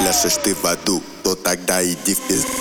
пляшешь ты в аду, то тогда иди в пизду.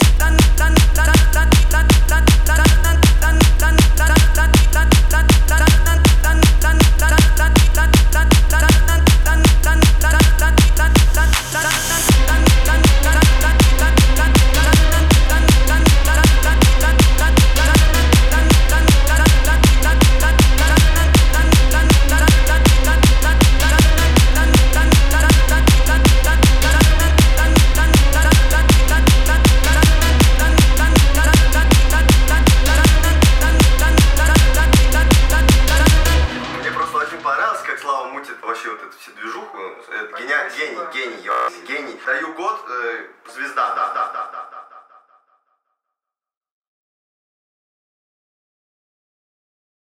Вообще вот эту всю движуху, гений, даю год, звезда, да.